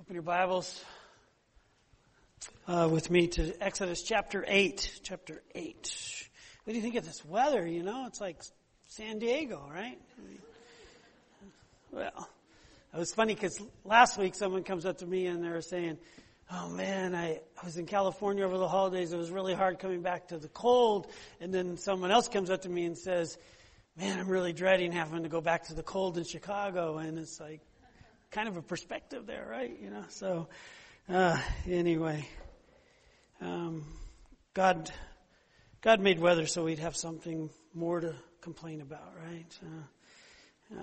Open your Bibles with me to Exodus chapter 8. Chapter 8. What do you think of this weather? You know, it's like San Diego, right? Well, it was funny because last week someone comes up to me and they're saying, oh man, I was in California over the holidays. It was really hard coming back to the cold. And then someone else comes up to me and says, man, I'm really dreading having to go back to the cold in Chicago. And it's like, kind of a perspective there, right? You know, so anyway, God made weather so we'd have something more to complain about, right?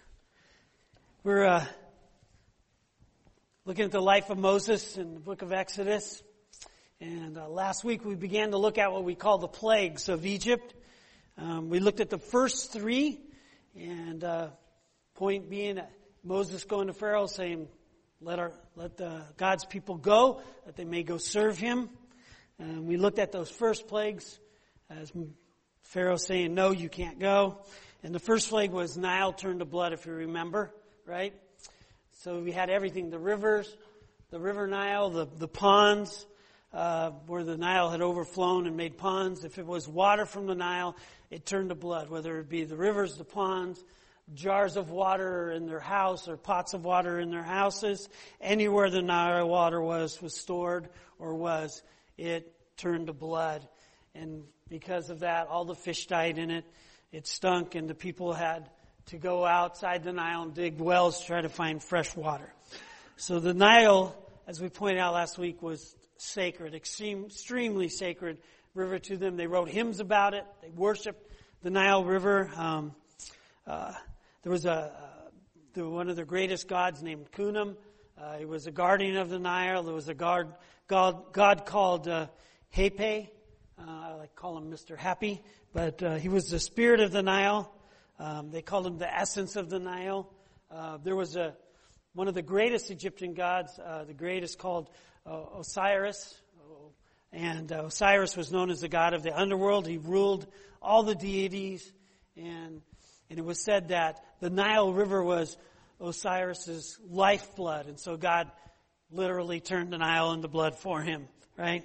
We're looking at the life of Moses in the book of Exodus, and last week we began to look at what we call the plagues of Egypt. We looked at the first three, and point being that Moses going to Pharaoh saying, let God's people go, that they may go serve him. And we looked at those first plagues as Pharaoh saying, no, you can't go. And the first plague was Nile turned to blood, if you remember, right? So we had everything, the rivers, the river Nile, the ponds, where the Nile had overflown and made ponds. If it was water from the Nile, it turned to blood, whether it be the rivers, the ponds, jars of water in their house or pots of water in their houses. Anywhere the Nile water was stored or it turned to blood. And because of that, all the fish died in it. It stunk, and the people had to go outside the Nile and dig wells to try to find fresh water. So the Nile, as we pointed out last week, was sacred, extremely sacred river to them. They wrote hymns about it. They worshiped the Nile River. There was one of the greatest gods named Cunam. He was a guardian of the Nile. There was a god called Hape. I like to call him Mr. Happy, but he was the spirit of the Nile. They called him the essence of the Nile. There was one of the greatest Egyptian gods, the greatest called Osiris. And Osiris was known as the god of the underworld. He ruled all the deities, and it was said that the Nile River was Osiris's lifeblood, and so God literally turned the Nile into blood for him, right?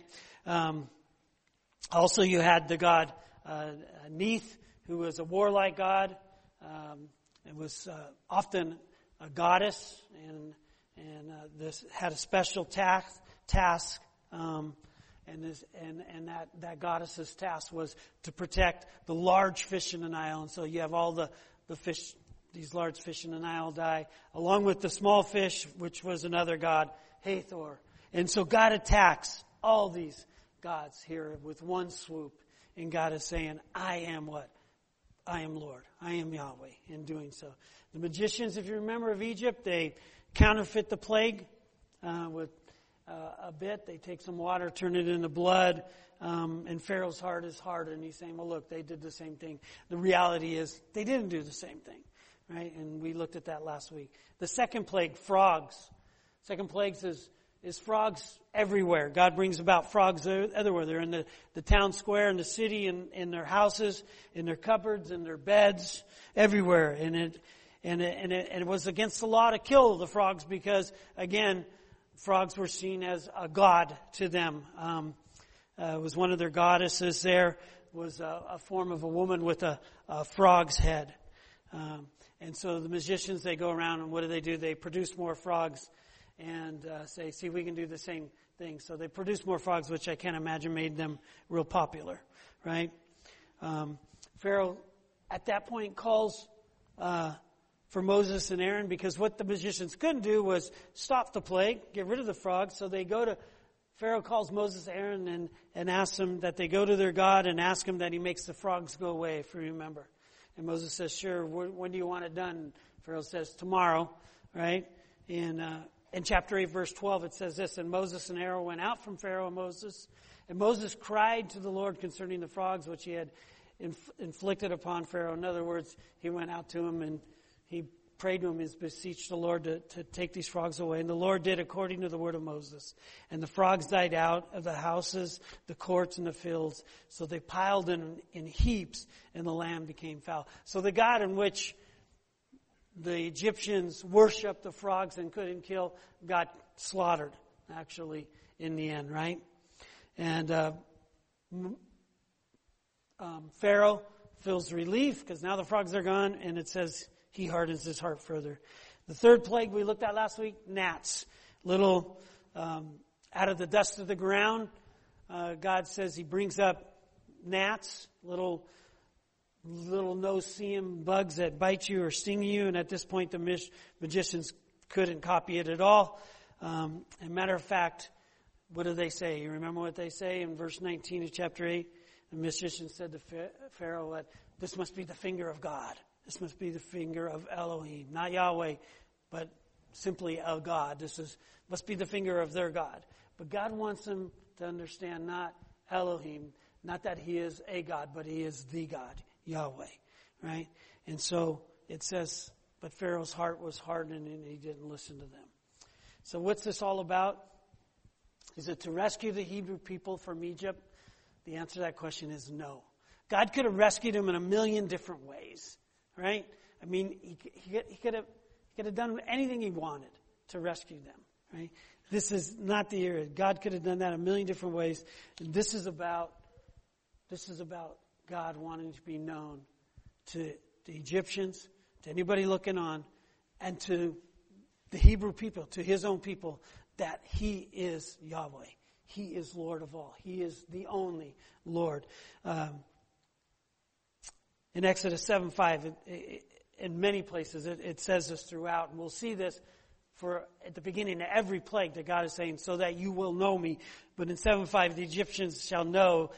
Also, you had the god Neith, who was a warlike god. It was often a goddess, and this had a special task. And that goddess's task was to protect the large fish in the Nile. And so you have all the fish, these large fish in the Nile die, along with the small fish, which was another god, Hathor. And so God attacks all these gods here with one swoop. And God is saying, I am what? I am Lord. I am Yahweh in doing so. The magicians, if you remember, of Egypt, they counterfeit the plague with a bit. They take some water, turn it into blood, and Pharaoh's heart is hardened. And he's saying, well, look, they did the same thing. The reality is they didn't do the same thing, right? And we looked at that last week. The second plague, frogs. Second plague is frogs everywhere. God brings about frogs everywhere. They're in the town square, in the city, in their houses, in their cupboards, in their beds, everywhere. And it was against the law to kill the frogs because, again, frogs were seen as a god to them. It was one of their goddesses there, was a form of a woman with a frog's head. And so the magicians, they go around and what do? They produce more frogs and say, see, we can do the same thing. So they produce more frogs, which I can't imagine made them real popular, right? Pharaoh, at that point, calls for Moses and Aaron, because what the magicians couldn't do was stop the plague, get rid of the frogs. So they go to, Pharaoh calls Moses and Aaron and asks them that they go to their God and ask him that he makes the frogs go away, if you remember. And Moses says, sure, when do you want it done? Pharaoh says, tomorrow, right? In chapter 8, verse 12, it says this, and Moses and Aaron went out from Pharaoh and Moses cried to the Lord concerning the frogs which he had inflicted upon Pharaoh. In other words, he went out to him and he prayed to him and beseeched the Lord to take these frogs away. And the Lord did according to the word of Moses. And the frogs died out of the houses, the courts, and the fields. So they piled in heaps, and the land became foul. So the God in which the Egyptians worshiped the frogs and couldn't kill, got slaughtered, actually, in the end, right? And Pharaoh feels relief because now the frogs are gone, and it says he hardens his heart further. The third plague we looked at last week, gnats. Little, out of the dust of the ground, God says he brings up gnats, little no-seeing bugs that bite you or sting you, and at this point the magicians couldn't copy it at all. As a matter of fact, what do they say? You remember what they say in verse 19 of chapter 8? The magician said to Pharaoh that this must be the finger of God. This must be the finger of Elohim, not Yahweh, but simply of God. Must be the finger of their God. But God wants them to understand not Elohim, not that he is a God, but he is the God, Yahweh, right? And so it says, but Pharaoh's heart was hardened and he didn't listen to them. So what's this all about? Is it to rescue the Hebrew people from Egypt? The answer to that question is no. God could have rescued them in a million different ways, right? I mean, he could have done anything he wanted to rescue them, right? This is not the area. God could have done that a million different ways. And this is about God wanting to be known to the Egyptians, to anybody looking on, and to the Hebrew people, to his own people, that he is Yahweh. He is Lord of all. He is the only Lord. In Exodus 7:5, in many places, it says this throughout, and we'll see this at the beginning of every plague that God is saying, so that you will know me. But in 7:5, the Egyptians shall know,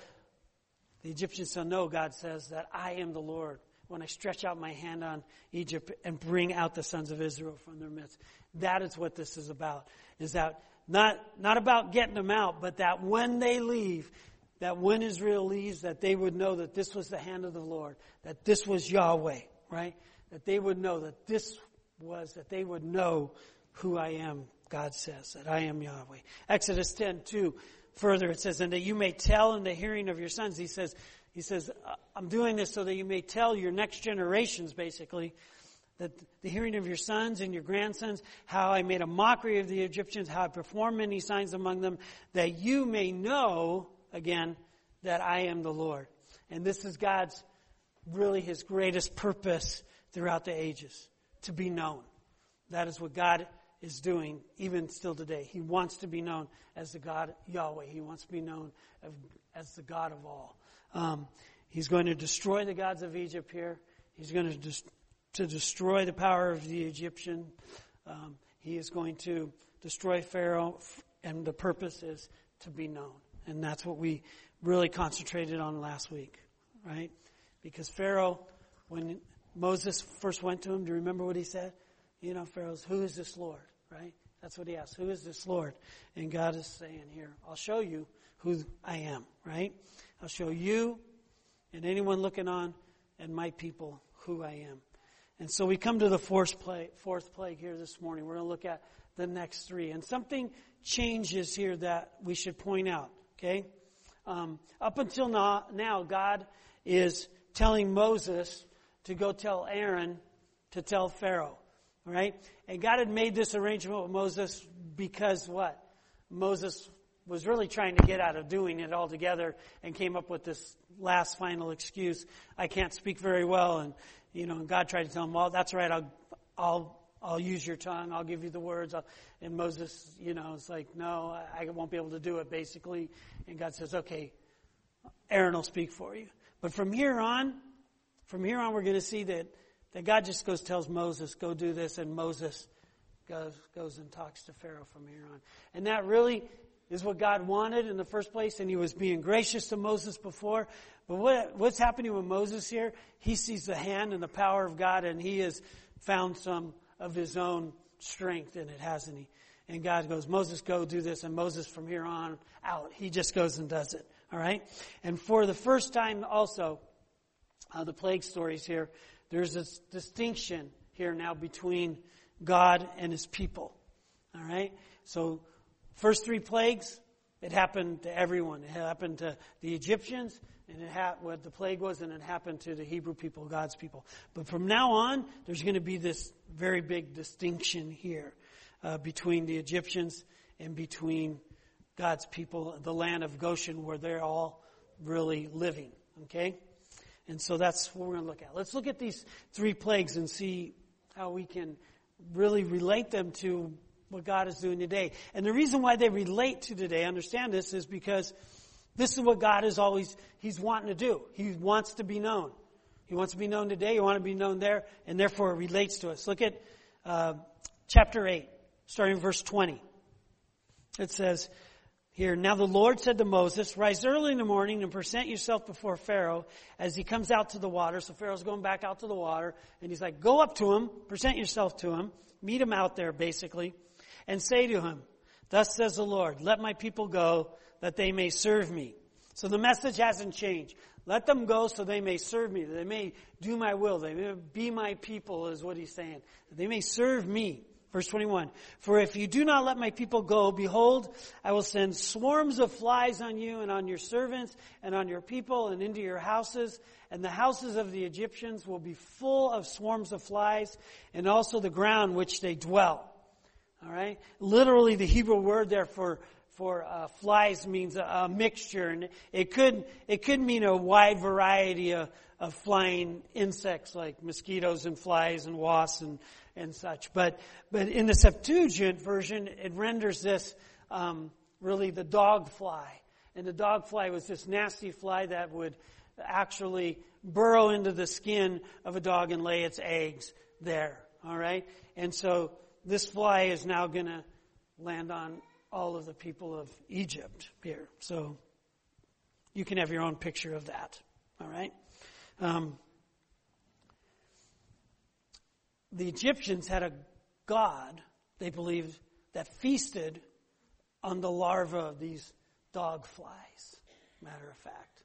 God says, that I am the Lord when I stretch out my hand on Egypt and bring out the sons of Israel from their midst. That is what this is about. Is that not about getting them out, but that when they leave, that when Israel leaves, that they would know that this was the hand of the Lord, that this was Yahweh, right? That they would know that that they would know who I am, God says, that I am Yahweh. Exodus 10:2, further it says, and that you may tell in the hearing of your sons. He says, I'm doing this so that you may tell your next generations, basically, that the hearing of your sons and your grandsons, how I made a mockery of the Egyptians, how I performed many signs among them, that you may know, again, that I am the Lord. And this is God's, really his greatest purpose throughout the ages, to be known. That is what God is doing even still today. He wants to be known as the God Yahweh. He wants to be known as the God of all. He's going to destroy the gods of Egypt here. He's going to destroy the power of the Egyptian. He is going to destroy Pharaoh, and the purpose is to be known. And that's what we really concentrated on last week, right? Because Pharaoh, when Moses first went to him, do you remember what he said? Pharaoh's, who is this Lord, right? That's what he asked. Who is this Lord? And God is saying here, I'll show you who I am, right? I'll show you and anyone looking on and my people who I am. And so we come to the fourth plague here this morning. We're going to look at the next three. And something changes here that we should point out, okay? Up until now, God is telling Moses to go tell Aaron to tell Pharaoh, right? And God had made this arrangement with Moses because what? Moses was really trying to get out of doing it altogether and came up with this last final excuse. I can't speak very well, and and God tried to tell him, well, that's right, I'll use your tongue, I'll give you the words. And Moses, it's like, no, I won't be able to do it, basically. And God says, okay, Aaron will speak for you. But from here on, we're going to see that God just tells Moses, go do this, and Moses goes and talks to Pharaoh from here on. And that really is what God wanted in the first place, and he was being gracious to Moses before. But what's happening with Moses here? He sees the hand and the power of God, and he has found some of his own strength in it, hasn't he? And God goes, Moses, go do this. And Moses, from here on out, he just goes and does it. All right? And for the first time also, the plague stories here, there's this distinction here now between God and his people. All right? So, first three plagues, It happened to everyone. It happened to the Egyptians, and what the plague was, and it happened to the Hebrew people, God's people. But from now on, there's going to be this very big distinction here between the Egyptians and between God's people, the land of Goshen, where they're all really living. Okay? And so that's what we're going to look at. Let's look at these 3 plagues and see how we can really relate them to what God is doing today. And the reason why they relate to today, understand this, is because this is what God is He's wanting to do. He wants to be known. He wants to be known today. He wants to be known there, and therefore it relates to us. Look at chapter 8, starting in verse 20. It says here, "Now the Lord said to Moses, rise early in the morning and present yourself before Pharaoh as he comes out to the water." So Pharaoh's going back out to the water, and he's like, go up to him, present yourself to him, meet him out there basically, and say to him, "Thus says the Lord, let my people go that they may serve me." So the message hasn't changed. Let them go so they may serve me, that they may do my will, they may be my people, is what he's saying. That they may serve me. Verse 21, "For if you do not let my people go, behold, I will send swarms of flies on you and on your servants and on your people and into your houses. And the houses of the Egyptians will be full of swarms of flies, and also the ground which they dwell." All right? Literally, the Hebrew word there for flies means a mixture, and it could mean a wide variety of flying insects like mosquitoes and flies and wasps and such. But in the Septuagint version, it renders this really the dog fly. And the dog fly was this nasty fly that would actually burrow into the skin of a dog and lay its eggs there. All right? And so this fly is now going to land on all of the people of Egypt here. So you can have your own picture of that. All right? The Egyptians had a god, they believed, that feasted on the larvae of these dog flies, matter of fact,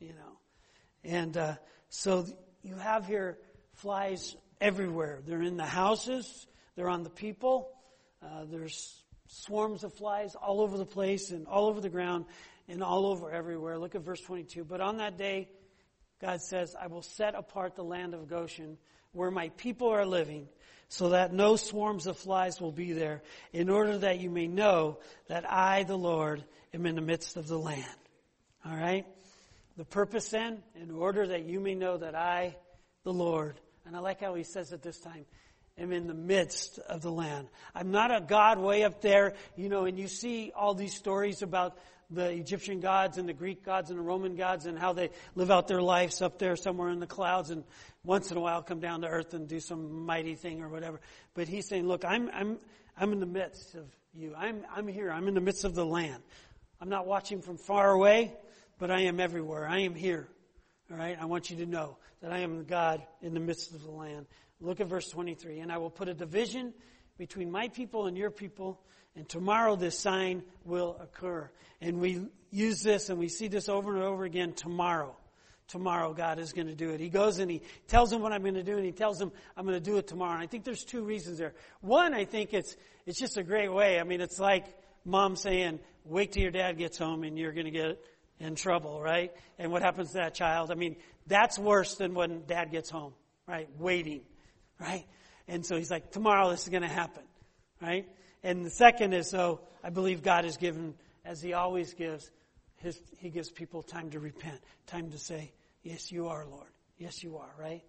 And so you have here flies everywhere. They're in the houses, they're on the people, there's swarms of flies all over the place and all over the ground and all over everywhere. Look at verse 22. "But on that day," God says, "I will set apart the land of Goshen, where my people are living, so that no swarms of flies will be there, in order that you may know that I, the Lord, am in the midst of the land." All right? The purpose then, in order that you may know that I, the Lord, and I like how he says it this time, am in the midst of the land. I'm not a God way up there, and you see all these stories about the Egyptian gods and the Greek gods and the Roman gods and how they live out their lives up there somewhere in the clouds and once in a while come down to earth and do some mighty thing or whatever. But he's saying, look, I'm in the midst of you. I'm here. I'm in the midst of the land. I'm not watching from far away, but I am everywhere. I am here. All right? I want you to know that I am God in the midst of the land. Look at verse 23. "And I will put a division between my people and your people, and tomorrow this sign will occur." And we use this and we see this over and over again. Tomorrow God is going to do it. He goes and he tells them what I'm going to do, and he tells them I'm going to do it tomorrow. And I think there's 2 reasons there. One, I think it's just a great way. I mean, it's like mom saying, wait till your dad gets home and you're going to get in trouble, right? And what happens to that child? I mean, that's worse than when dad gets home, right? Waiting, right? And so he's like, tomorrow this is going to happen, right? And the second is, I believe God has given, as he always gives, he gives people time to repent, time to say, yes, you are, Lord. Yes, you are, right?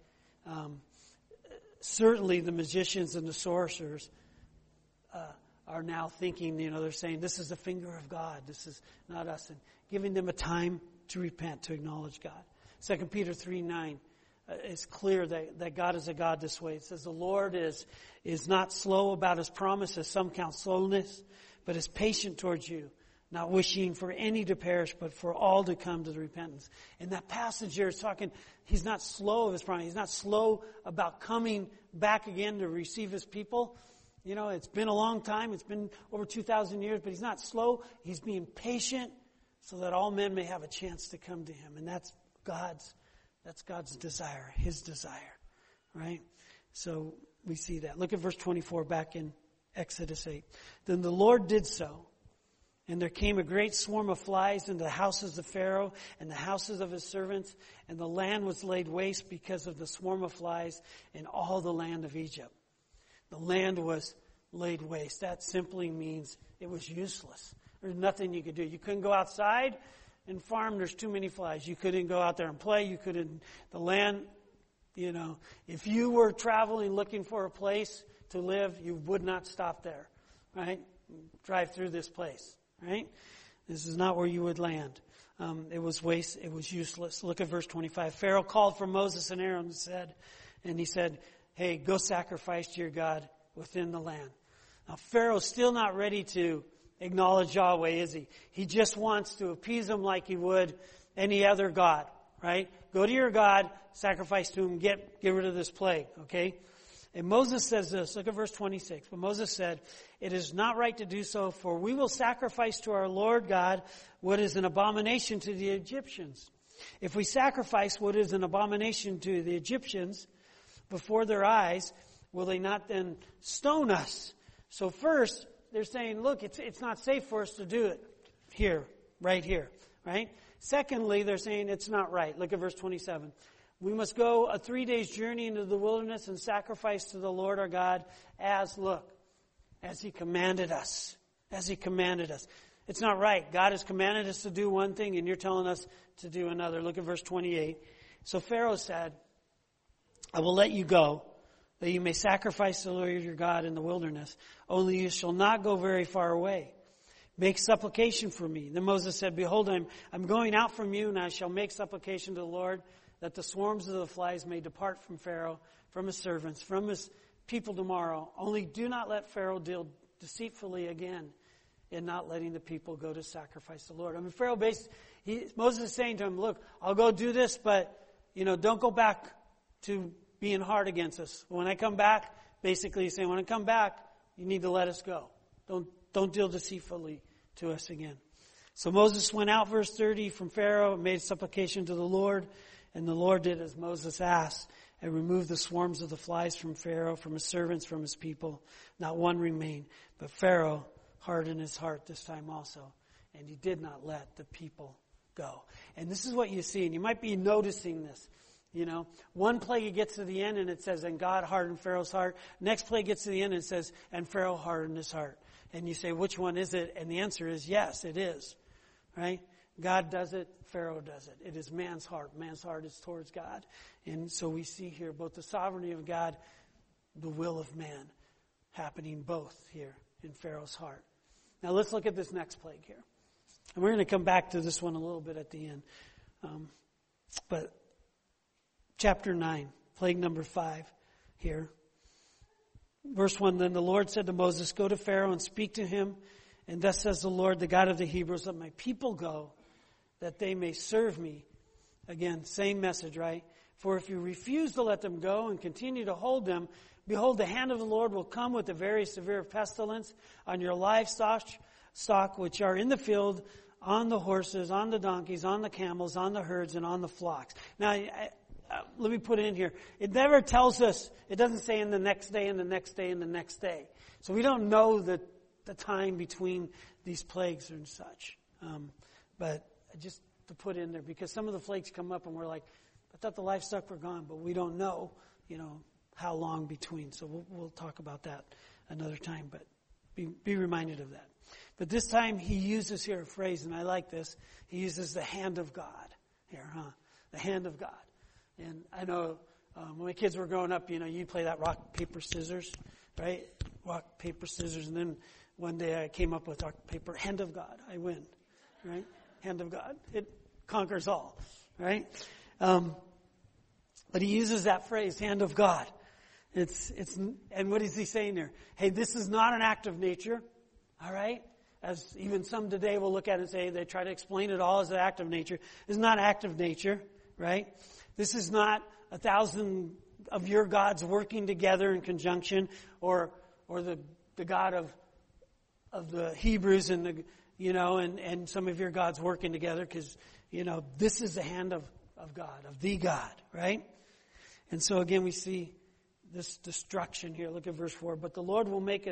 Certainly the magicians and the sorcerers are now thinking, they're saying, this is the finger of God. This is not us. And giving them a time to repent, to acknowledge God. 2 Peter 3:9. It's clear that God is a God this way. It says, the Lord is not slow about his promises, some count slowness, but is patient towards you, not wishing for any to perish, but for all to come to the repentance. And that passage here is talking, he's not slow of his promise. He's not slow about coming back again to receive his people. It's been a long time. It's been over 2,000 years, but he's not slow. He's being patient so that all men may have a chance to come to him. And that's God's desire, his desire, right? So we see that. Look at verse 24 back in Exodus 8. Then the Lord did so, And there came a great swarm of flies into the houses of Pharaoh and the houses of his servants, and the land was laid waste because of the swarm of flies in all the land of Egypt. The land was laid waste. That simply means it was useless. There's nothing you could do. You couldn't go outside and farm. There's too many flies. You couldn't go out there and play. You couldn't, the land, if you were traveling looking for a place to live, you would not stop there, right? Drive through this place. Right? This is not where you would land. It was waste. It was useless. Look at verse 25. Pharaoh called for Moses and Aaron and he said, hey, go sacrifice to your God within the land. Now Pharaoh's still not ready to acknowledge Yahweh, is he? He just wants to appease him like he would any other God, right? Go to your God, sacrifice to him, get rid of this plague, okay? And Moses says this, look at verse 26. But Moses said, it is not right to do so, for we will sacrifice to our Lord God what is an abomination to the Egyptians. If we sacrifice what is an abomination to the Egyptians before their eyes, will they not then stone us? So first, they're saying, look, it's not safe for us to do it here, right? Secondly, they're saying it's not right. Look at verse 27. We must go a 3 days journey into the wilderness and sacrifice to the Lord our God as he commanded us. As he commanded us. It's not right. God has commanded us to do one thing and you're telling us to do another. Look at verse 28. So Pharaoh said, I will let you go, that you may sacrifice to the Lord your God in the wilderness. Only you shall not go very far away. Make supplication for me. Then Moses said, behold, I'm going out from you, and I shall make supplication to the Lord, that the swarms of the flies may depart from Pharaoh, from his servants, from his people tomorrow. Only do not let Pharaoh deal deceitfully again in not letting the people go to sacrifice the Lord. I mean, Moses is saying to him, look, I'll go do this, but, don't go back to being hard against us. When I come back, basically he's saying, when I come back, you need to let us go. Don't deal deceitfully to us again. So Moses went out, verse 30, from Pharaoh and made supplication to the Lord. And the Lord did as Moses asked and removed the swarms of the flies from Pharaoh, from his servants, from his people. Not one remained. But Pharaoh hardened his heart this time also. And he did not let the people go. And this is what you see. And you might be noticing this. One plague gets to the end and it says, and God hardened Pharaoh's heart. Next plague gets to the end and it says, and Pharaoh hardened his heart. And you say, which one is it? And the answer is yes, it is. Right? God does it, Pharaoh does it. It is man's heart. Man's heart is towards God. And so we see here both the sovereignty of God, the will of man, happening both here in Pharaoh's heart. Now let's look at this next plague here. And we're going to come back to this one a little bit at the end. But chapter 9, plague number 5 here. Verse 1, then the Lord said to Moses, go to Pharaoh and speak to him. And thus says the Lord, the God of the Hebrews, let my people go, that they may serve me. Again, same message, right? For if you refuse to let them go and continue to hold them, behold, the hand of the Lord will come with a very severe pestilence on your livestock which are in the field, on the horses, on the donkeys, on the camels, on the herds, and on the flocks. Now, let me put it in here. It never tells us, it doesn't say in the next day, and the next day, and the next day. So we don't know the time between these plagues and such. But just to put in there, because some of the plagues come up and we're like, I thought the livestock were gone, but we don't know, how long between. So we'll talk about that another time, but be reminded of that. But this time he uses here a phrase, and I like this. He uses the hand of God here, the hand of God. And I know when my kids were growing up, you play that rock, paper, scissors, right? Rock, paper, scissors. And then one day I came up with rock, paper, hand of God. I win, right? Hand of God. It conquers all, right? But he uses that phrase, hand of God. And what is he saying there? Hey, this is not an act of nature, all right? As even some today will look at it and say, they try to explain it all as an act of nature. It's not an act of nature, right? This is not 1,000 of your gods working together in conjunction, or the God of the Hebrews and and some of your gods working together, because this is the hand of God, of the God, right? And so again we see this destruction here. Look at verse 4. But the Lord will make a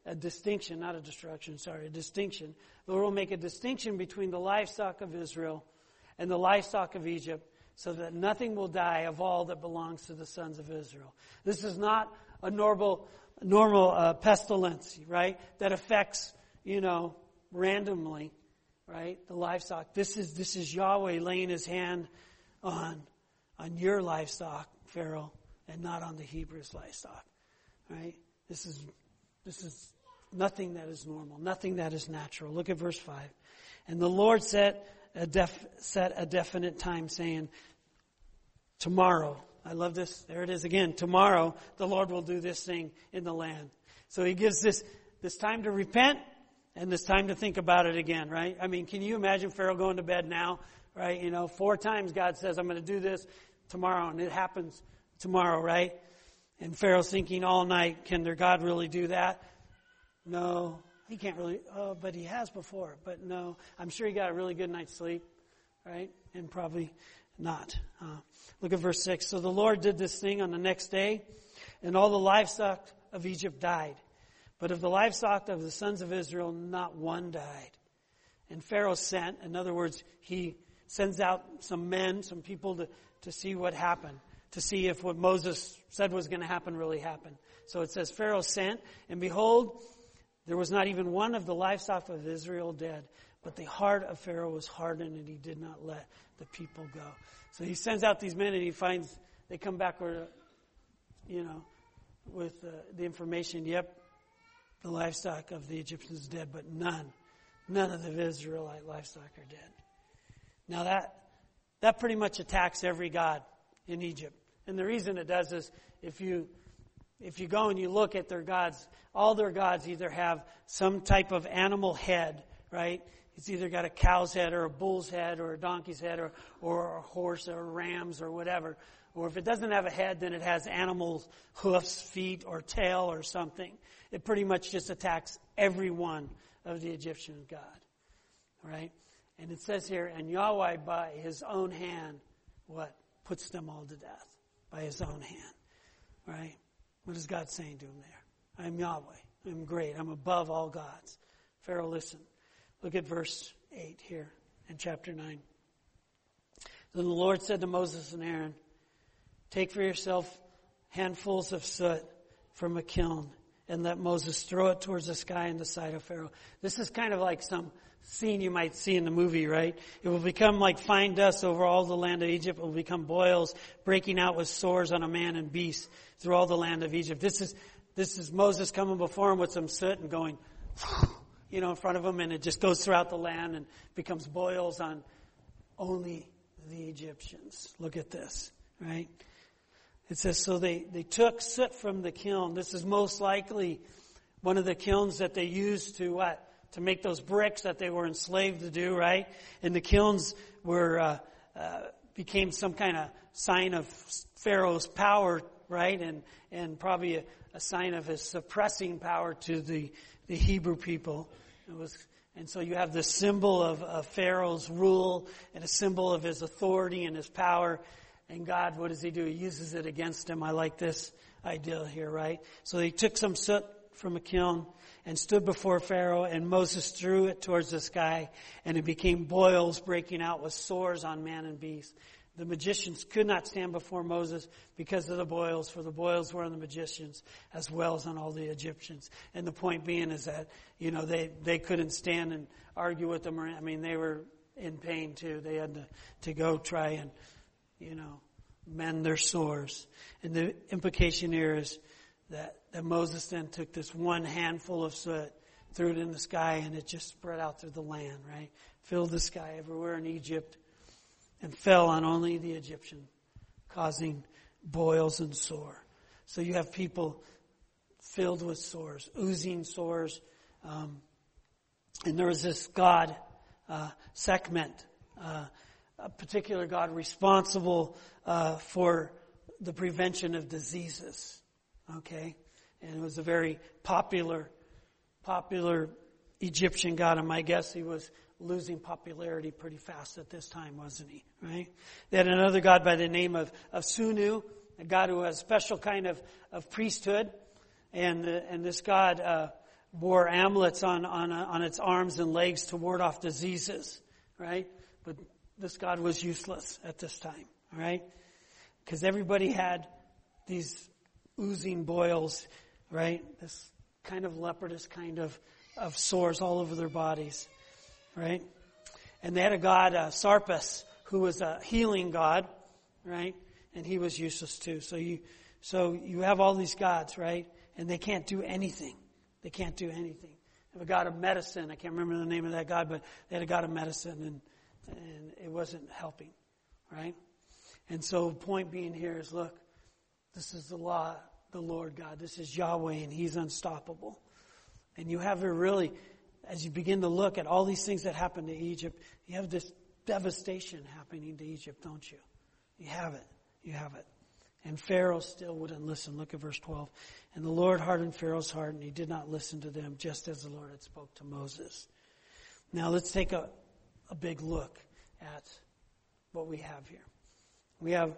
a distinction, not a destruction, sorry, a distinction. The Lord will make a distinction between the livestock of Israel and the livestock of Egypt, so that nothing will die of all that belongs to the sons of Israel. This is not a normal pestilence, right? That affects, randomly, right? The livestock. This is Yahweh laying His hand on your livestock, Pharaoh, and not on the Hebrews' livestock, right? This is nothing that is normal, nothing that is natural. Look at verse 5. And the Lord set a definite time, saying, tomorrow. I love this. There it is again. Tomorrow, the Lord will do this thing in the land. So He gives this time to repent and this time to think about it again, right? I mean, can you imagine Pharaoh going to bed now, right? 4 times God says, I'm going to do this tomorrow, and it happens tomorrow, right? And Pharaoh's thinking all night, can their God really do that? No, he can't really. Oh, but he has before. But no, I'm sure he got a really good night's sleep, right? And probably not. Look at verse 6. So the Lord did this thing on the next day, and all the livestock of Egypt died. But of the livestock of the sons of Israel, not one died. And Pharaoh sent, in other words, he sends out some men, some people to see what happened, to see if what Moses said was going to happen really happened. So it says, Pharaoh sent, and behold, there was not even one of the livestock of Israel dead. But the heart of Pharaoh was hardened, and he did not let the people go. So he sends out these men, and he finds, they come back with, with the information, yep, the livestock of the Egyptians is dead, but none of the Israelite livestock are dead. Now that pretty much attacks every god in Egypt. And the reason it does is if you go and you look at their gods, all their gods either have some type of animal head, right? It's either got a cow's head or a bull's head or a donkey's head or a horse or rams or whatever. Or if it doesn't have a head, then it has animals, hoofs, feet, or tail or something. It pretty much just attacks every one of the Egyptian god, right? And it says here, and Yahweh by His own hand, what? Puts them all to death by His own hand, right? What is God saying to him there? I'm Yahweh. I'm great. I'm above all gods. Pharaoh, listen. Look at verse 8 here in chapter 9. Then the Lord said to Moses and Aaron, take for yourself handfuls of soot from a kiln and let Moses throw it towards the sky in the sight of Pharaoh. This is kind of like some scene you might see in the movie, right? It will become like fine dust over all the land of Egypt. It will become boils, breaking out with sores on a man and beast through all the land of Egypt. This is Moses coming before him with some soot and going, in front of him, and it just goes throughout the land and becomes boils on only the Egyptians. Look at this, right? It says, so they took soot from the kiln. This is most likely one of the kilns that they used to what? To make those bricks that they were enslaved to do, right? And the kilns became some kind of sign of Pharaoh's power, right? And probably a sign of his suppressing power to the Hebrew people. And so you have this symbol of Pharaoh's rule and a symbol of his authority and his power. And God, what does He do? He uses it against him. I like this idea here, right? So they took some soot from a kiln and stood before Pharaoh, and Moses threw it towards the sky, and it became boils breaking out with sores on man and beast. The magicians could not stand before Moses because of the boils, for the boils were on the magicians as well as on all the Egyptians. And the point being is that, they couldn't stand and argue with them. They were in pain too. They had to go try and, mend their sores. And the implication here is that Moses then took this one handful of soot, threw it in the sky, and it just spread out through the land, right? Filled the sky everywhere in Egypt and fell on only the Egyptian, causing boils and sore. So you have people filled with sores, oozing sores. And there was this god, Sekhmet, a particular god responsible for the prevention of diseases. Okay? And it was a very popular Egyptian god, and my guess he was losing popularity pretty fast at this time, wasn't he? Right? They had another god by the name of Sunu, a god who has a special kind of priesthood, and this god wore amulets on its arms and legs to ward off diseases, right? But this god was useless at this time, all right? Because everybody had these oozing boils, right? This kind of leopardus kind of sores all over their bodies, right? And they had a god, Sarpus, who was a healing god, right? And he was useless too. So you have all these gods, right? And they can't do anything. They can't do anything. They have a god of medicine. I can't remember the name of that god, but they had a god of medicine, and it wasn't helping, right? And so the point being here is, look, this is the law, the Lord God. This is Yahweh, and He's unstoppable. And you have it really, as you begin to look at all these things that happened to Egypt, you have this devastation happening to Egypt, don't you? You have it. You have it. And Pharaoh still wouldn't listen. Look at verse 12. And the Lord hardened Pharaoh's heart, and he did not listen to them, just as the Lord had spoke to Moses. Now let's take a big look at what we have here. We have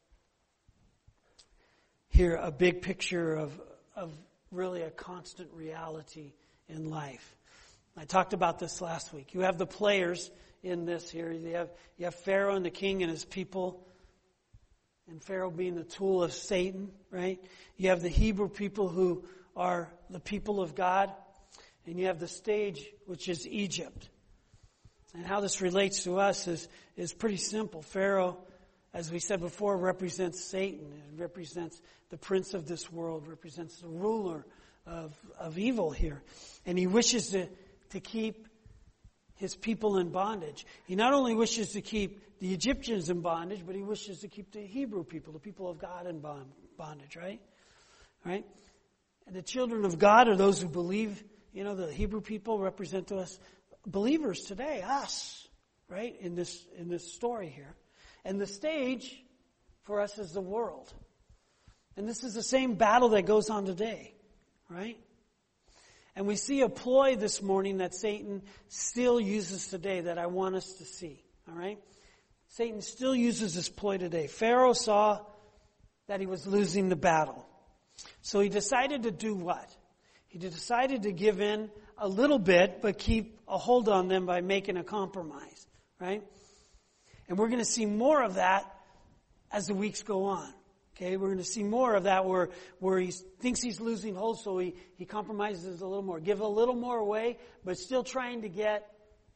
here a big picture of really a constant reality in life. I talked about this last week. You have the players in this here. You have Pharaoh and the king and his people, and Pharaoh being the tool of Satan, right? You have the Hebrew people who are the people of God, and you have the stage, which is Egypt. And how this relates to us is pretty simple. Pharaoh, as we said before, represents Satan. It represents the prince of this world, represents the ruler of evil here. And he wishes to keep his people in bondage. He not only wishes to keep the Egyptians in bondage, but he wishes to keep the Hebrew people, the people of God, in bondage, right? Right? And the children of God are those who believe. The Hebrew people represent to us believers today, us, right? In this story here. And the stage for us is the world. And this is the same battle that goes on today, right? And we see a ploy this morning that Satan still uses today that I want us to see, all right? Satan still uses this ploy today. Pharaoh saw that he was losing the battle. So he decided to do what? He decided to give in a little bit, but keep a hold on them by making a compromise, right? And we're going to see more of that as the weeks go on. Okay, we're going to see more of that where he thinks he's losing hold, so he compromises a little more. Give a little more away, but still trying to get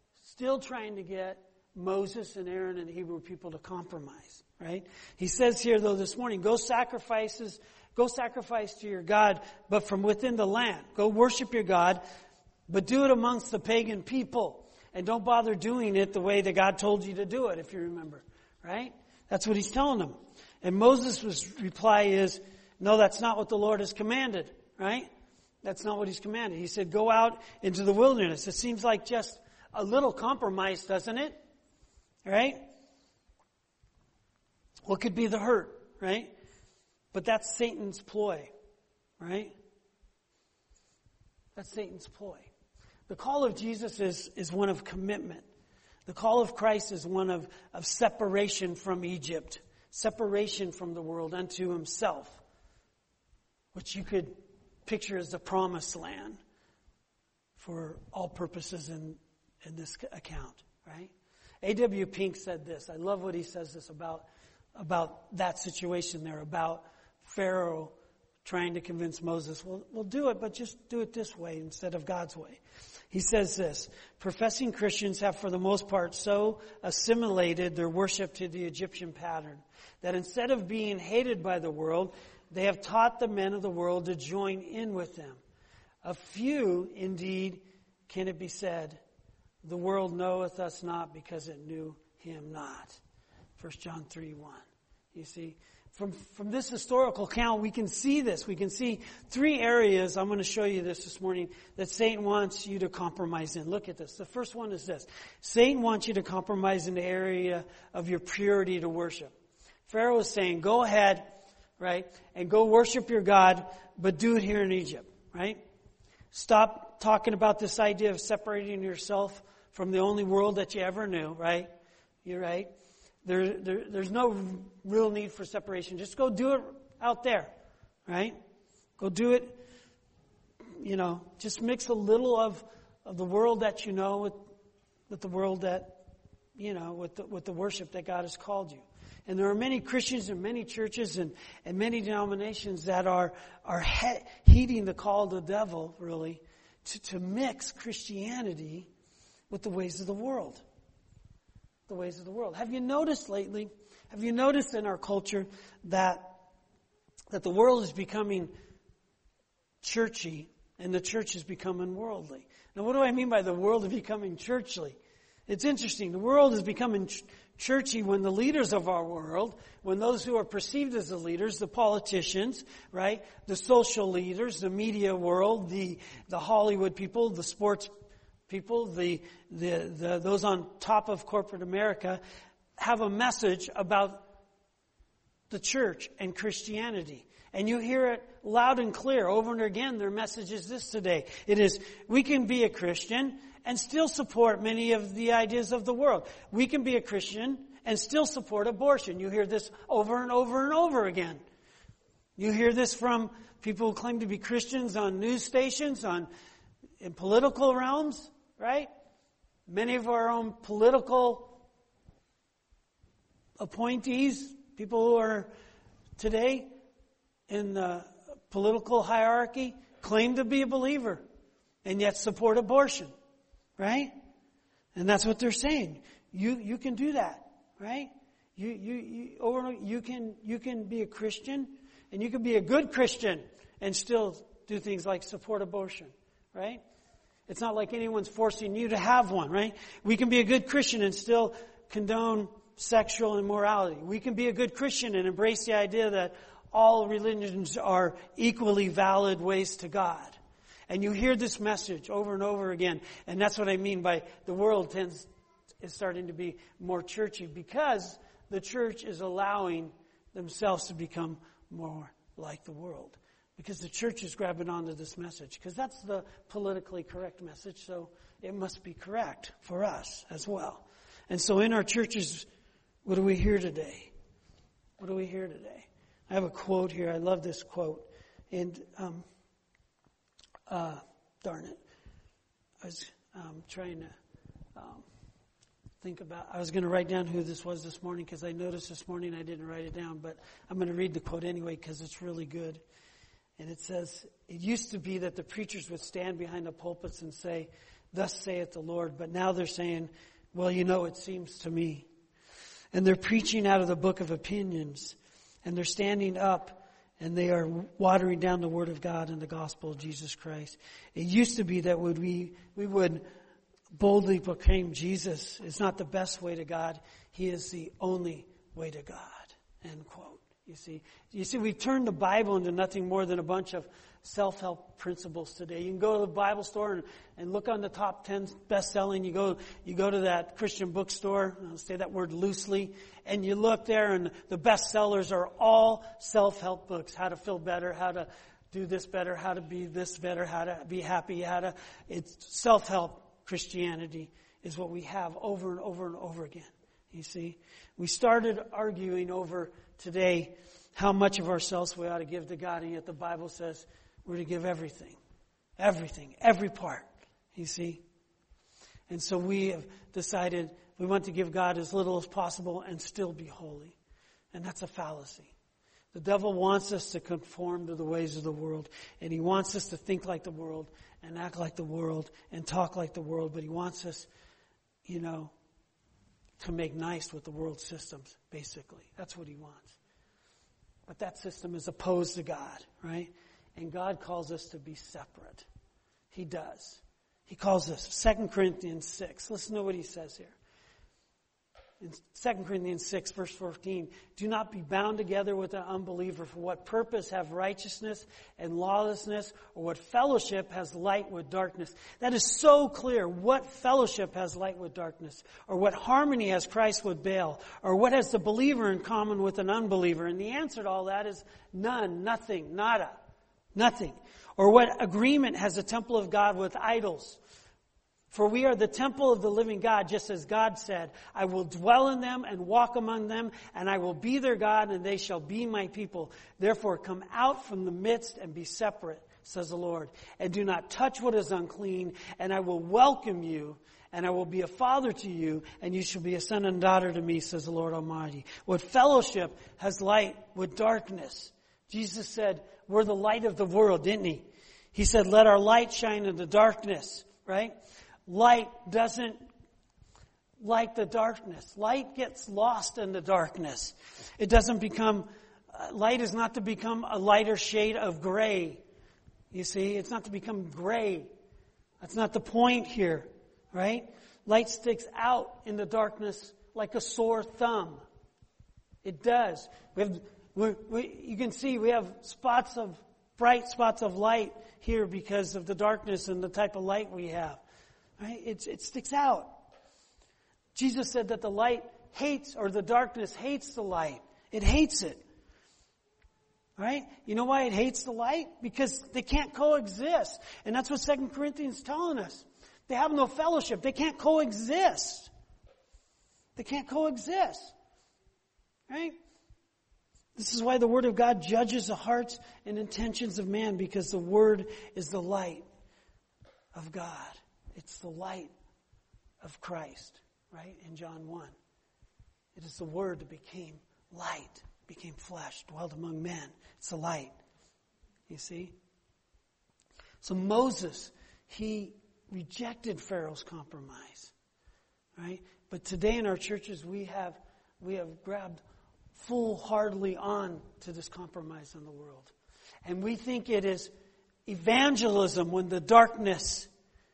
Moses and Aaron and the Hebrew people to compromise, right? He says here, though, this morning, go sacrifice to your God, but from within the land. Go worship your God, but do it amongst the pagan people. And don't bother doing it the way that God told you to do it, if you remember, right? That's what he's telling them. And Moses' reply is, no, that's not what the Lord has commanded, right? That's not what he's commanded. He said, go out into the wilderness. It seems like just a little compromise, doesn't it? Right? What could be the hurt, right? But that's Satan's ploy, right? That's Satan's ploy. The call of Jesus is one of commitment. The call of Christ is one of separation from Egypt, separation from the world unto himself, which you could picture as the promised land for all purposes in this account, right? A.W. Pink said this. I love what he says this about that situation there, about Pharaoh trying to convince Moses, we'll do it, but just do it this way instead of God's way. He says this, professing Christians have for the most part so assimilated their worship to the Egyptian pattern that instead of being hated by the world, they have taught the men of the world to join in with them. A few, indeed, can it be said, the world knoweth us not because it knew him not. 1 John 3:1. You see, from this historical account, we can see this. We can see three areas, I'm going to show you this morning, that Satan wants you to compromise in. Look at this. The first one is this. Satan wants you to compromise in the area of your purity to worship. Pharaoh is saying, go ahead, right, and go worship your God, but do it here in Egypt, right? Stop talking about this idea of separating yourself from the only world that you ever knew, right? You're right. There's no real need for separation. Just go do it out there, right? Go do it just mix a little of the world that you know with the world that, with the worship that God has called you. And there are many Christians and many churches and many denominations that are heeding the call of the devil, really, to mix Christianity with the ways of the world. The ways of the world. Have you noticed lately, in our culture that the world is becoming churchy and the church is becoming worldly? Now, what do I mean by the world is becoming churchly? It's interesting. The world is becoming churchy when the leaders of our world, when those who are perceived as the leaders, the politicians, right, the social leaders, the media world, the Hollywood people, the sports people, the those on top of corporate America, have a message about the church and Christianity. And you hear it loud and clear over and again. Their message is this today. It is, we can be a Christian and still support many of the ideas of the world. We can be a Christian and still support abortion. You hear this over and over and over again. You hear this from people who claim to be Christians on news stations, in political realms, right? Many of our own political appointees, people who are today in the political hierarchy, claim to be a believer and yet support abortion. Right? And that's what they're saying. You can do that, right? You can be a Christian, and you can be a good Christian and still do things like support abortion, right? It's not like anyone's forcing you to have one, right? We can be a good Christian and still condone sexual immorality. We can be a good Christian and embrace the idea that all religions are equally valid ways to God. And you hear this message over and over again. And that's what I mean by the world is starting to be more churchy, because the church is allowing themselves to become more like the world. Because the church is grabbing onto this message. Because that's the politically correct message, so it must be correct for us as well. And so in our churches, what do we hear today? What do we hear today? I have a quote here. I love this quote. And darn it. I was trying to think about, I was going to write down who this was this morning, because I noticed this morning I didn't write it down, but I'm going to read the quote anyway because it's really good. And it says, it used to be that the preachers would stand behind the pulpits and say, "Thus saith the Lord," but now they're saying, "Well, it seems to me." And they're preaching out of the book of opinions, and they're standing up and they are watering down the Word of God and the gospel of Jesus Christ. It used to be that we would boldly proclaim Jesus is not the best way to God. He is the only way to God. End quote. You see, we've turned the Bible into nothing more than a bunch of self-help principles today. You can go to the Bible store and look on the top 10 best-selling. You go to that Christian bookstore, I'll say that word loosely, and you look there, and the bestsellers are all self-help books. How to feel better, how to do this better, how to be this better, how to be happy, it's self-help Christianity is what we have over and over and over again. You see, we started arguing over today how much of ourselves we ought to give to God, and yet the Bible says we're to give everything, every part, you see. And so we have decided we want to give God as little as possible and still be holy. And that's a fallacy. The devil wants us to conform to the ways of the world, and he wants us to think like the world and act like the world and talk like the world, but he wants us, to make nice with the world systems, basically. That's what he wants. But that system is opposed to God, right? And God calls us to be separate. He does. He calls us. 2 Corinthians 6. Listen to what he says here. In 2 Corinthians 6, verse 14, "Do not be bound together with an unbeliever. For what purpose have righteousness and lawlessness, or what fellowship has light with darkness?" That is so clear. What fellowship has light with darkness? Or what harmony has Christ with Baal? Or what has the believer in common with an unbeliever? And the answer to all that is none, nothing, nada, nothing. Or what agreement has the temple of God with idols? For we are the temple of the living God, just as God said, "I will dwell in them and walk among them, and I will be their God, and they shall be my people. Therefore come out from the midst and be separate, says the Lord, and do not touch what is unclean, and I will welcome you, and I will be a father to you, and you shall be a son and daughter to me, says the Lord Almighty. What fellowship has light with darkness? Jesus said, we're the light of the world, didn't he? He said, let our light shine in the darkness, right? Light doesn't like the darkness. Light gets lost in the darkness. It doesn't become, light is not to become a lighter shade of gray. You see, it's not to become gray. That's not the point here, right? Light sticks out in the darkness like a sore thumb. It does. You can see we have bright spots of light here because of the darkness and the type of light we have. Right? It sticks out. Jesus said that the light hates, or the darkness hates the light. It hates it. Right? You know why it hates the light? Because they can't coexist. And that's what 2 Corinthians is telling us. They have no fellowship. They can't coexist. They can't coexist. Right? This is why the Word of God judges the hearts and intentions of man, because the Word is the light of God. It's the light of Christ, right? In John 1. It is the Word that became light, became flesh, dwelled among men. It's the light. You see? So Moses, he rejected Pharaoh's compromise, right? But today in our churches we have grabbed full-heartedly on to this compromise in the world. And we think it is evangelism when the darkness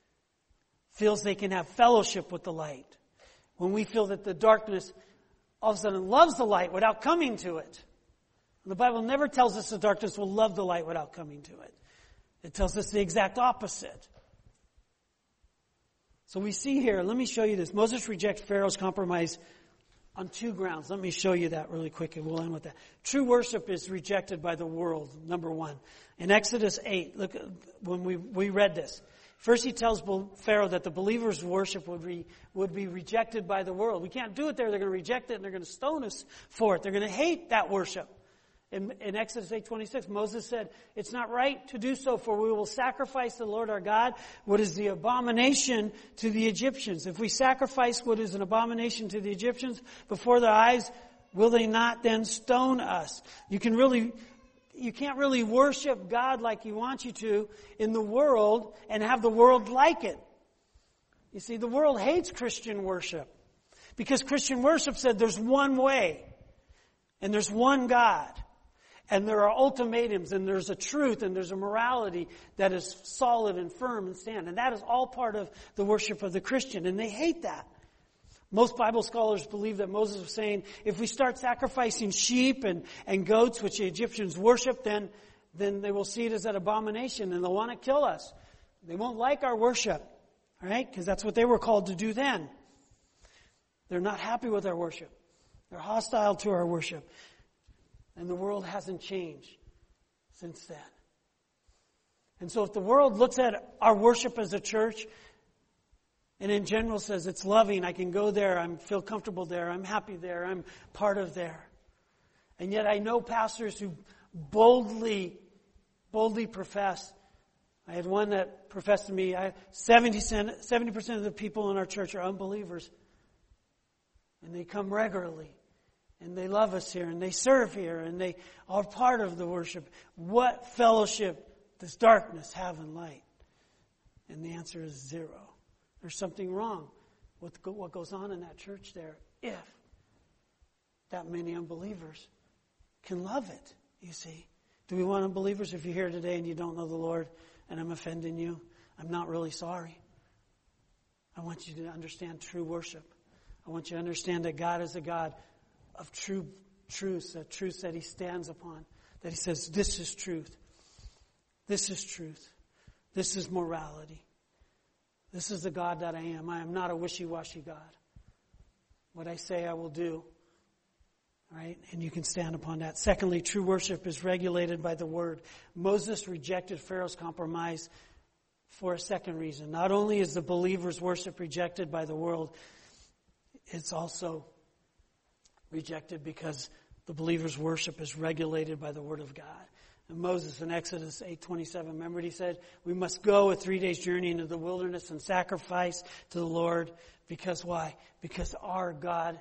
feels they can have fellowship with the light. When we feel that the darkness all of a sudden loves the light without coming to it. And the Bible never tells us the darkness will love the light without coming to it. It tells us the exact opposite. So we see here, let me show you this. Moses rejects Pharaoh's compromise on two grounds. Let me show you that really quick and we'll end with that. True worship is rejected by the world, number one. In Exodus 8, look, when we read this. First he tells Pharaoh that the believers' worship would be rejected by the world. We can't do it there. They're going to reject it and they're going to stone us for it. They're going to hate that worship. In Exodus 8:26, Moses said, it's not right to do so, for we will sacrifice to the Lord our God what is the abomination to the Egyptians. If we sacrifice what is an abomination to the Egyptians before their eyes, will they not then stone us? You can't really worship God like He wants you to in the world and have the world like it. You see, the world hates Christian worship because Christian worship said there's one way and there's one God. And there are ultimatums, and there's a truth, and there's a morality that is solid and firm and stand. And that is all part of the worship of the Christian. And they hate that. Most Bible scholars believe that Moses was saying, if we start sacrificing sheep and goats, which the Egyptians worship, then they will see it as an abomination, and they'll want to kill us. They won't like our worship, right? Because that's what they were called to do then. They're not happy with our worship. They're hostile to our worship. And the world hasn't changed since then. And so if the world looks at our worship as a church and in general says it's loving, I can go there, I feel comfortable there, I'm happy there, I'm part of there. And yet I know pastors who boldly profess. I had one that professed to me, 70% of the people in our church are unbelievers. And they come regularly. And they love us here, and they serve here, and they are part of the worship. What fellowship does darkness have in light? And the answer is zero. There's something wrong with what goes on in that church there if that many unbelievers can love it, you see. Do we want unbelievers? If you're here today and you don't know the Lord and I'm offending you, I'm not really sorry. I want you to understand true worship. I want you to understand that God is a God of truths that He stands upon, that He says, this is truth. This is truth. This is morality. This is the God that I am. I am not a wishy-washy God. What I say I will do. Right? And you can stand upon that. Secondly, true worship is regulated by the Word. Moses rejected Pharaoh's compromise for a second reason. Not only is the believer's worship rejected by the world, it's also rejected because the believer's worship is regulated by the Word of God. And Moses in Exodus 8:27, remember what he said? We must go a 3 days journey into the wilderness and sacrifice to the Lord. Because why? Because our God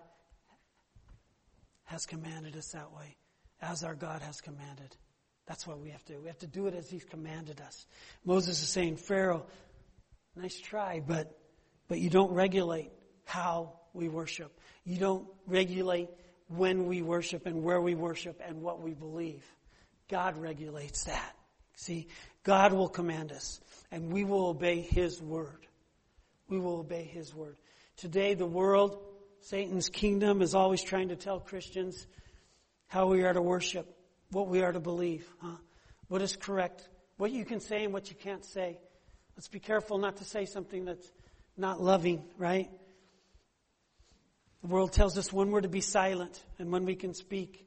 has commanded us that way. As our God has commanded. That's what we have to do. We have to do it as He's commanded us. Moses is saying, Pharaoh, nice try, but you don't regulate how we worship. You don't regulate when we worship and where we worship and what we believe. God regulates that. See, God will command us, and we will obey His word. We will obey His word. Today, the world, Satan's kingdom, is always trying to tell Christians how we are to worship, what we are to believe, what is correct, what you can say and what you can't say. Let's be careful not to say something that's not loving, right? The world tells us when we're to be silent and when we can speak.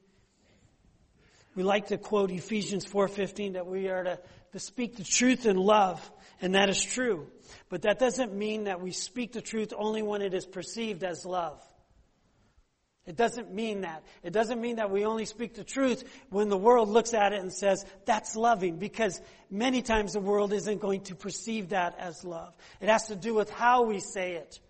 We like to quote Ephesians 4:15 that we are to speak the truth in love, and that is true. But that doesn't mean that we speak the truth only when it is perceived as love. It doesn't mean that. It doesn't mean that we only speak the truth when the world looks at it and says, that's loving, because many times the world isn't going to perceive that as love. It has to do with how we say it,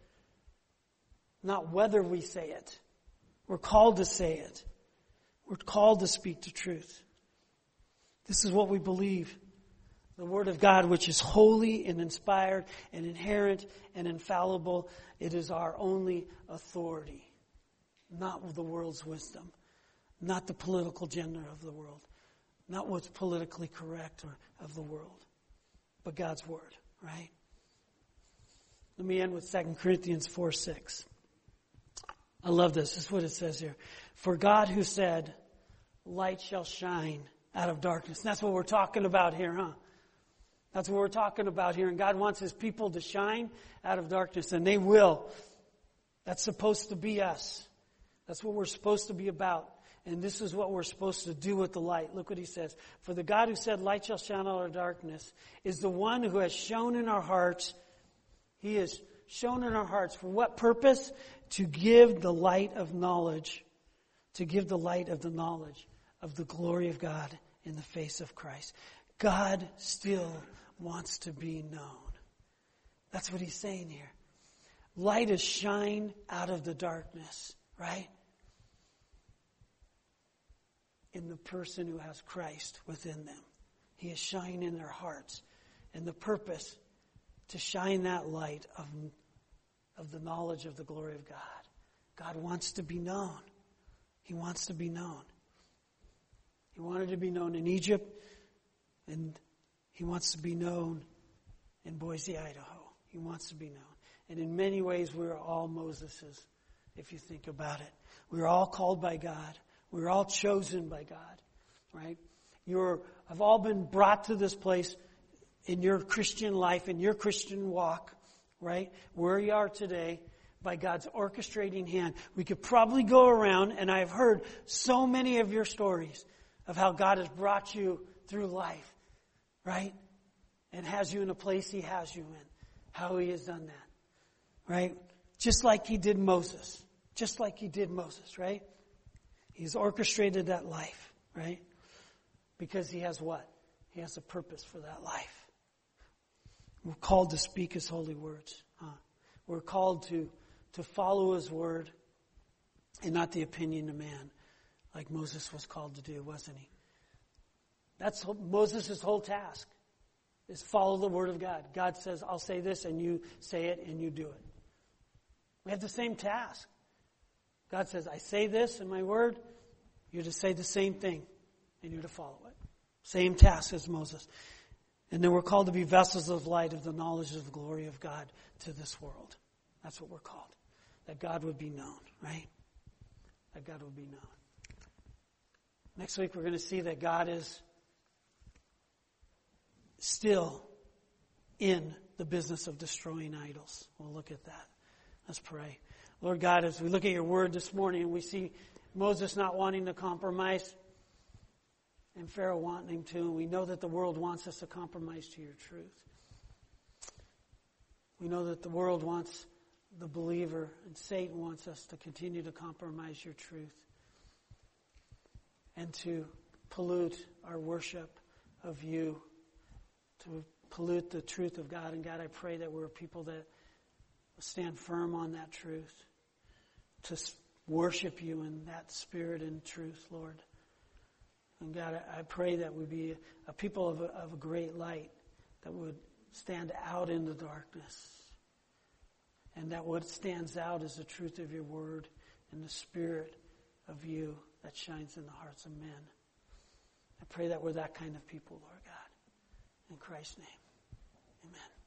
not whether we say it. We're called to say it. We're called to speak the truth. This is what we believe. The Word of God, which is holy and inspired and inherent and infallible, it is our only authority. Not the world's wisdom. Not the political agenda of the world. Not what's politically correct or of the world. But God's Word, right? Let me end with 2 Corinthians 4:6. I love this. This is what it says here. For God who said, light shall shine out of darkness. And that's what we're talking about here, huh? That's what we're talking about here. And God wants His people to shine out of darkness. And they will. That's supposed to be us. That's what we're supposed to be about. And this is what we're supposed to do with the light. Look what He says. For the God who said, light shall shine out of darkness, is the one who has shown in our hearts. He has shown in our hearts. For what purpose? To give the light of knowledge. To give the light of the knowledge of the glory of God in the face of Christ. God still wants to be known. That's what He's saying here. Light is shine out of the darkness, right? In the person who has Christ within them. He is shining in their hearts. And the purpose, to shine that light of the knowledge of the glory of God. God wants to be known. He wants to be known. He wanted to be known in Egypt, and He wants to be known in Boise, Idaho. He wants to be known. And in many ways, we're all Moseses, if you think about it. We're all called by God. We're all chosen by God, right? Have all been brought to this place in your Christian life, in your Christian walk, right? Where you are today, by God's orchestrating hand. We could probably go around, and I've heard so many of your stories of how God has brought you through life, right? And has you in a place He has you in. How He has done that, right? Just like He did Moses. Just like He did Moses, right? He's orchestrated that life, right? Because He has what? He has a purpose for that life. We're called to speak His holy words. We're called to follow His word and not the opinion of man, like Moses was called to do, wasn't he? That's Moses' whole task, is follow the word of God. God says, I'll say this, and you say it, and you do it. We have the same task. God says, I say this in my word, you're to say the same thing, and you're to follow it. Same task as Moses. And then we're called to be vessels of light of the knowledge of the glory of God to this world. That's what we're called. That God would be known, right? That God would be known. Next week we're going to see that God is still in the business of destroying idols. We'll look at that. Let's pray. Lord God, as we look at your word this morning and we see Moses not wanting to compromise and Pharaoh wanting him to, and we know that the world wants us to compromise to your truth. We know that the world wants the believer, and Satan wants us to continue to compromise your truth and to pollute our worship of you, to pollute the truth of God. And God, I pray that we're people that stand firm on that truth, to worship you in that spirit and truth, Lord. And God, I pray that we be a people of a great light, that would stand out in the darkness. And that what stands out is the truth of your word and the spirit of you that shines in the hearts of men. I pray that we're that kind of people, Lord God. In Christ's name, amen.